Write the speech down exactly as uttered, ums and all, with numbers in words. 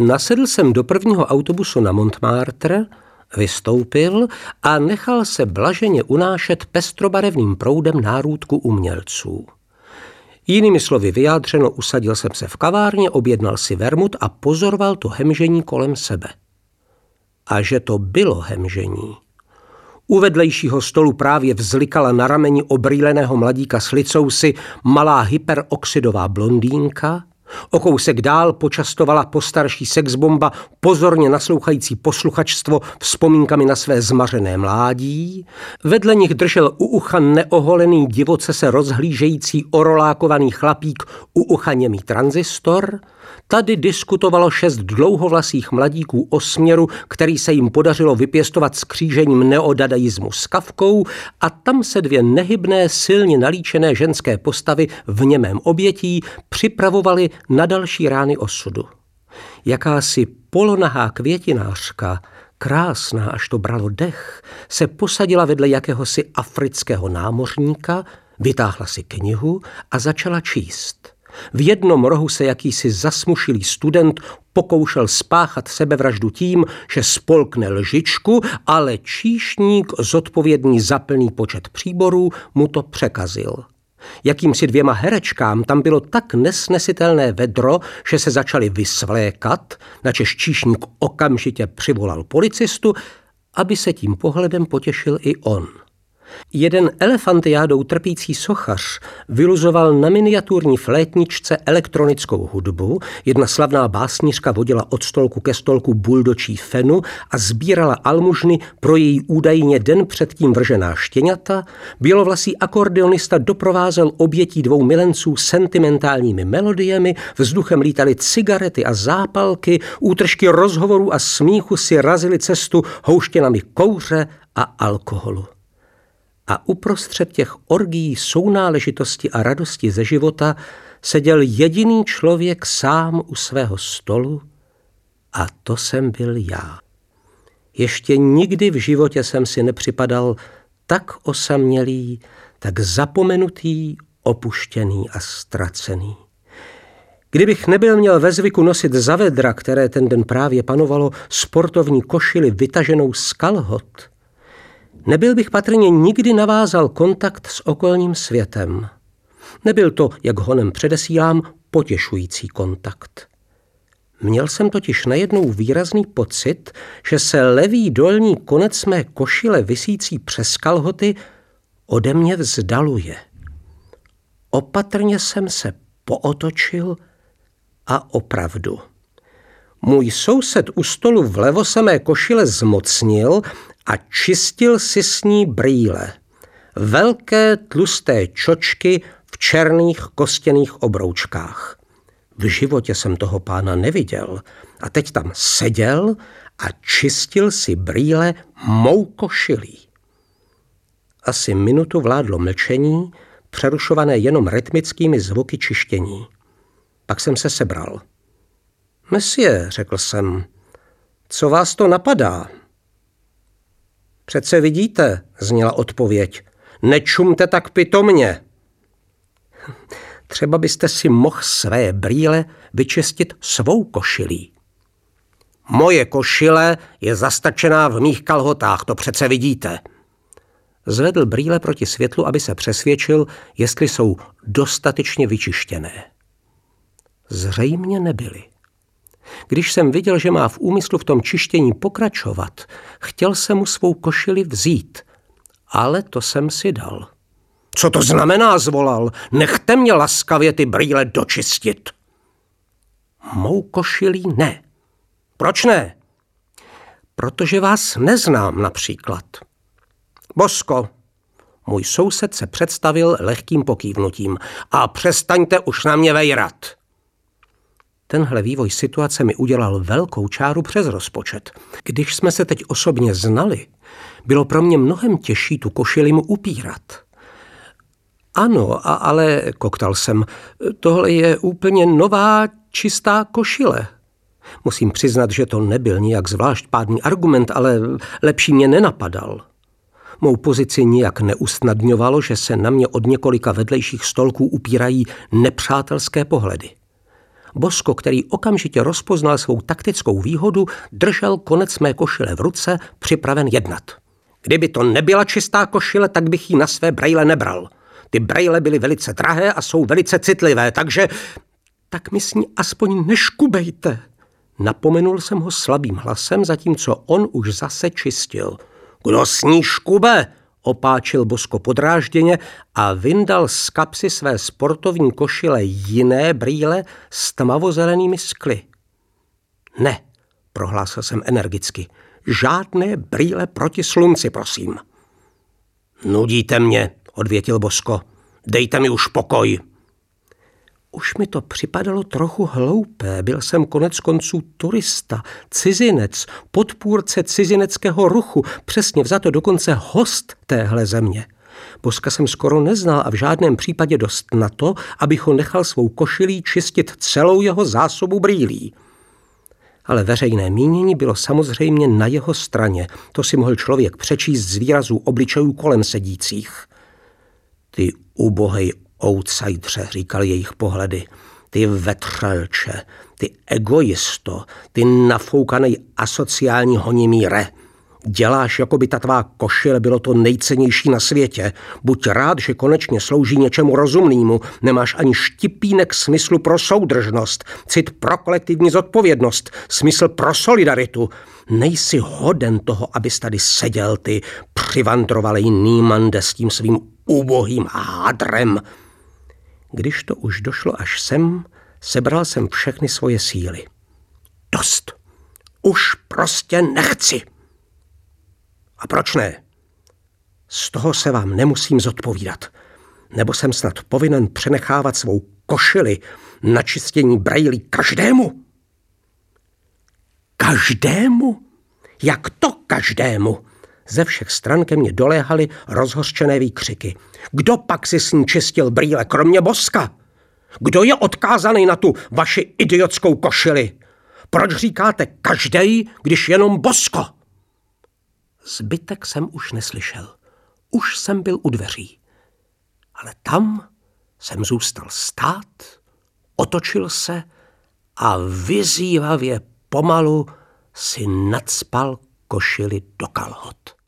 Nasedl jsem do prvního autobusu na Montmartre, vystoupil a nechal se blaženě unášet pestrobarevným proudem nárůdku umělců. Jinými slovy vyjádřeno, usadil jsem se v kavárně, objednal si vermut a pozoroval to hemžení kolem sebe. A že to bylo hemžení. U vedlejšího stolu právě vzlikala na rameni obrýleného mladíka s licousy malá hyperoxidová blondýnka, o kousek dál počastovala postarší sexbomba pozorně naslouchající posluchačstvo vzpomínkami na své zmařené mládí, vedle nich držel u ucha neoholený divoce se rozhlížející orolákovaný chlapík u ucha němý tranzistor, tady diskutovalo šest dlouhovlasých mladíků o směru, který se jim podařilo vypěstovat s křížením neodadaismu s Kafkou, a tam se dvě nehybné, silně nalíčené ženské postavy v němém obětí připravovaly na další rány osudu. Jakási polonahá květinářka, krásná, až to bralo dech, se posadila vedle jakéhosi afrického námořníka, vytáhla si knihu a začala číst. V jednom rohu se jakýsi zasmušilý student pokoušel spáchat sebevraždu tím, že spolkne lžičku, ale číšník, zodpovědný za plný počet příborů, mu to překazil. Jakýmsi dvěma herečkám tam bylo tak nesnesitelné vedro, že se začali vysvlékat, načež číšník okamžitě přivolal policistu, aby se tím pohledem potěšil i on. Jeden elefantiádou trpící sochař vyluzoval na miniaturní flétničce elektronickou hudbu, jedna slavná básnířka vodila od stolku ke stolku buldočí fenu a sbírala almužny pro její údajně den předtím vržená štěňata, bělovlasý akordeonista doprovázel obětí dvou milenců sentimentálními melodiemi, vzduchem lítaly cigarety a zápalky, útržky rozhovorů a smíchu si razily cestu houštěnami kouře a alkoholu. A uprostřed těch orgií sounáležitosti a radosti ze života seděl jediný člověk sám u svého stolu, a to jsem byl já. Ještě nikdy v životě jsem si nepřipadal tak osamělý, tak zapomenutý, opuštěný a ztracený. Kdybych nebyl měl ve zvyku nosit za vedra, které ten den právě panovalo, sportovní košili vytaženou z kalhot, nebyl bych patrně nikdy navázal kontakt s okolním světem. Nebyl to, jak honem předesílám, potěšující kontakt. Měl jsem totiž najednou výrazný pocit, že se levý dolní konec mé košile visící přes kalhoty ode mě vzdaluje. Opatrně jsem se pootočil a opravdu. Můj soused u stolu vlevo se mé košile zmocnil a čistil si s ní brýle. Velké tlusté čočky v černých kostěných obroučkách. V životě jsem toho pána neviděl a teď tam seděl a čistil si brýle mou košilí. Asi minutu vládlo mlčení, přerušované jenom rytmickými zvuky čištění. Pak jsem se sebral. Monsieur, řekl jsem, co vás to napadá? Přece vidíte, zněla odpověď, nečumte tak pitomně. Třeba byste si mohl své brýle vyčistit svou košilí. Moje košile je zastačená v mých kalhotách, to přece vidíte. Zvedl brýle proti světlu, aby se přesvědčil, jestli jsou dostatečně vyčištěné. Zřejmě nebyly. Když jsem viděl, že má v úmyslu v tom čištění pokračovat, chtěl jsem mu svou košili vzít, ale to jsem si dal. Co to znamená, zvolal, nechte mě laskavě ty brýle dočistit. Mou košilí ne. Proč ne? Protože vás neznám například. Bosko, můj soused se představil lehkým pokývnutím. A přestaňte už na mě vejrat. Tenhle vývoj situace mi udělal velkou čáru přes rozpočet. Když jsme se teď osobně znali, bylo pro mě mnohem těžší tu košili mu upírat. Ano, a, ale, koktal jsem, tohle je úplně nová, čistá košile. Musím přiznat, že to nebyl nijak zvlášť pádný argument, ale lepší mě nenapadal. Mou pozici nijak neusnadňovalo, že se na mě od několika vedlejších stolků upírají nepřátelské pohledy. Bosko, který okamžitě rozpoznal svou taktickou výhodu, držel konec mé košile v ruce, připraven jednat. Kdyby to nebyla čistá košile, tak bych ji na své brejle nebral. Ty brejle byly velice drahé a jsou velice citlivé, takže... Tak mi s ní aspoň neškubejte. Napomenul jsem ho slabým hlasem, zatímco on už zase čistil. Kdo s ní škube? Opáčil Bosko podrážděně a vyndal z kapsy své sportovní košile jiné brýle s tmavozelenými skly. Ne, prohlásil jsem energicky. Žádné brýle proti slunci, prosím. Nudíte mě, odvětil Bosko. Dejte mi už pokoj. Už mi to připadalo trochu hloupé. Byl jsem konec konců turista, cizinec, podpůrce cizineckého ruchu, přesně vzato dokonce host téhle země. Boska jsem skoro neznal a v žádném případě dost na to, abych ho nechal svou košilí čistit celou jeho zásobu brýlí. Ale veřejné mínění bylo samozřejmě na jeho straně. To si mohl člověk přečíst z výrazů obličejů kolem sedících. Ty ubohej outsidře, říkal jejich pohledy. Ty vetřelče, ty egoisto, ty nafoukanej asociální honimíre. Děláš, jako by ta tvá košile bylo to nejcennější na světě. Buď rád, že konečně slouží něčemu rozumnému. Nemáš ani štipínek smyslu pro soudržnost, cit pro kolektivní zodpovědnost, smysl pro solidaritu. Nejsi hoden toho, abys tady seděl, ty přivandrovalej Nýmande s tím svým ubohým hádrem. Když to už došlo až sem, sebral jsem všechny svoje síly. Dost. Už prostě nechci. A proč ne? Z toho se vám nemusím zodpovídat. Nebo jsem snad povinen přenechávat svou košili na čištění brejlí každému? Každému? Jak to každému? Ze všech stran ke mně doléhaly rozhořčené výkřiky. Kdo pak si s ní čistil brýle, kromě Boska? Kdo je odkázaný na tu vaši idiotskou košili? Proč říkáte každej, když jenom Bosko? Zbytek jsem už neslyšel. Už jsem byl u dveří. Ale tam jsem zůstal stát, otočil se a vyzývavě pomalu si nacpal košili do kalhot.